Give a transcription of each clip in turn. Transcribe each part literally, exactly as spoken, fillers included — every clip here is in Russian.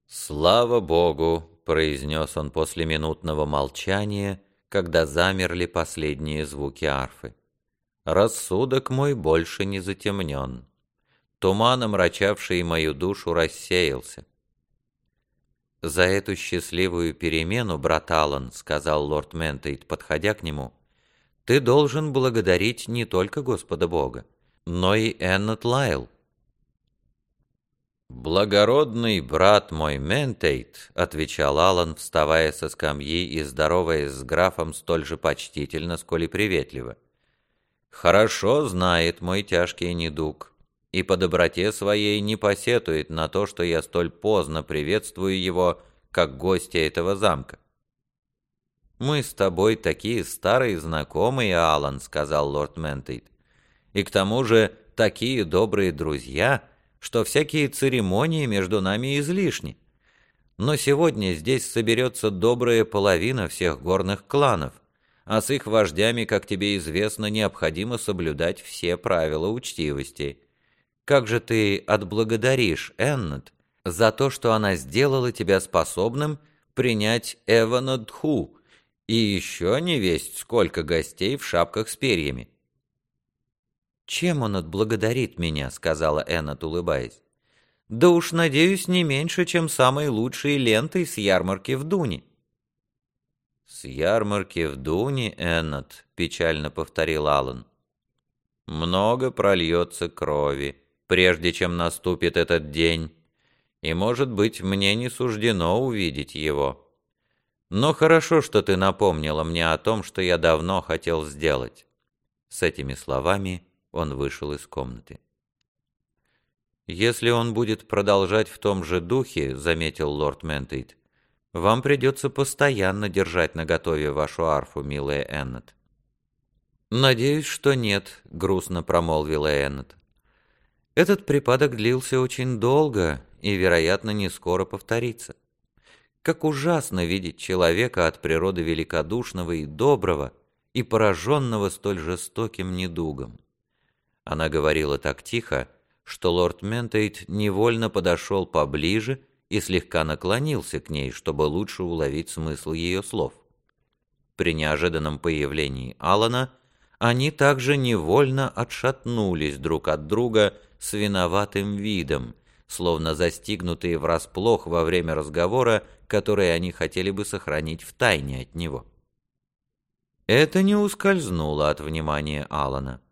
«Слава Богу!» — произнес он после минутного молчания, когда замерли последние звуки арфы. «Рассудок мой больше не затемнен. Туман, омрачавший мою душу, рассеялся». «За эту счастливую перемену, брат Аллан, — сказал лорд Ментейт, подходя к нему, — ты должен благодарить не только Господа Бога, но и Эннет Лайл». «Благородный брат мой Ментейт, — отвечал Аллан, вставая со скамьи и здороваясь с графом столь же почтительно, сколь и приветливо, — хорошо знает мой тяжкий недуг, и по доброте своей не посетует на то, что я столь поздно приветствую его, как гостя этого замка». «Мы с тобой такие старые знакомые, Аллан, — сказал лорд Ментейт, — и к тому же такие добрые друзья, что всякие церемонии между нами излишни. Но сегодня здесь соберется добрая половина всех горных кланов, а с их вождями, как тебе известно, необходимо соблюдать все правила учтивости. Как же ты отблагодаришь Эннет за то, что она сделала тебя способным принять Эвана Дху и еще не весть сколько гостей в шапках с перьями?» «Чем он отблагодарит меня?» — сказала Эннет, улыбаясь. «Да уж, надеюсь, не меньше, чем самой лучшей лентой с ярмарки в Дуне». «С ярмарки в Дуне, Эннет, — печально повторил Аллан, — много прольется крови, прежде чем наступит этот день, и, может быть, мне не суждено увидеть его. Но хорошо, что ты напомнила мне о том, что я давно хотел сделать». С этими словами он вышел из комнаты. «Если он будет продолжать в том же духе, — заметил лорд Ментейт, — вам придется постоянно держать наготове вашу арфу, милая Эннет». «Надеюсь, что нет», — грустно промолвила Эннет. «Этот припадок длился очень долго и, вероятно, не скоро повторится. Как ужасно видеть человека от природы великодушного и доброго и пораженного столь жестоким недугом». Она говорила так тихо, что лорд Ментейт невольно подошел поближе и слегка наклонился к ней, чтобы лучше уловить смысл ее слов. При неожиданном появлении Аллана они также невольно отшатнулись друг от друга с виноватым видом, словно застигнутые врасплох во время разговора, который они хотели бы сохранить в тайне от него. Это не ускользнуло от внимания Аллана.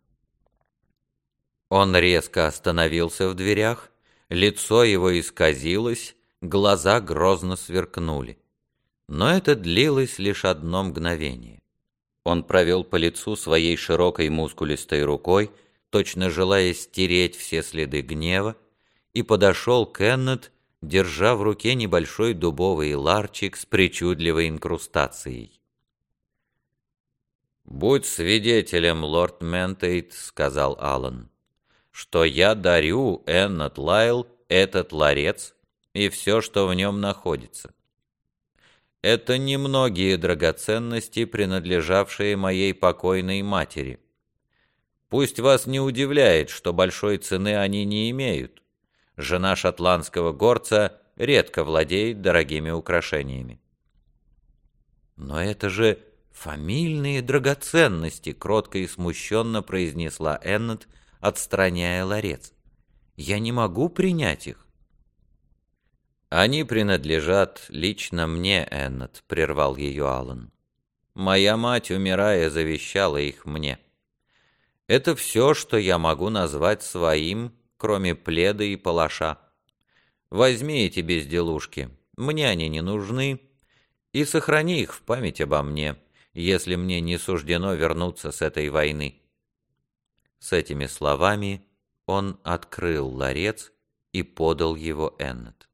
Он резко остановился в дверях, лицо его исказилось, глаза грозно сверкнули. Но это длилось лишь одно мгновение. Он провел по лицу своей широкой мускулистой рукой, точно желая стереть все следы гнева, и подошел к Эннет, держа в руке небольшой дубовый ларчик с причудливой инкрустацией. «Будь свидетелем, лорд Ментейт, — сказал Аллан, — что я дарю Эннет Лайл этот ларец и все, что в нем находится. Это немногие драгоценности, принадлежавшие моей покойной матери. Пусть вас не удивляет, что большой цены они не имеют. Жена шотландского горца редко владеет дорогими украшениями». «Но это же фамильные драгоценности!» — кротко и смущенно произнесла Эннет, отстраняя ларец. «Я не могу принять их». «Они принадлежат лично мне, Эннет», — прервал ее Аллан. «Моя мать, умирая, завещала их мне. Это все, что я могу назвать своим, кроме пледа и палаша. Возьми эти безделушки, мне они не нужны, и сохрани их в память обо мне, если мне не суждено вернуться с этой войны». С этими словами он открыл ларец и подал его Эннет.